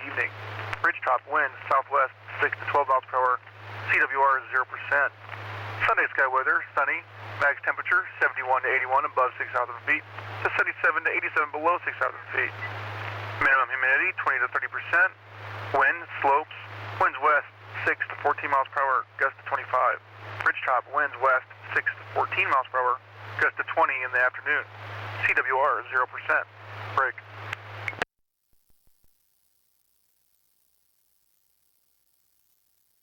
evening. Ridgetop winds southwest 6 to 12 miles per hour. CWR is 0%. Sunday sky weather, sunny. Max temperature 71 to 81 above 6,000 feet to 77 to 87 below 6,000 feet. Minimum humidity 20 to 30%. Wind slopes. Winds west 6 to 14 miles per hour, gust to 25. Ridgetop winds west 6 to 14 miles per hour, gust to 20 in the afternoon. CWR is 0%. Break.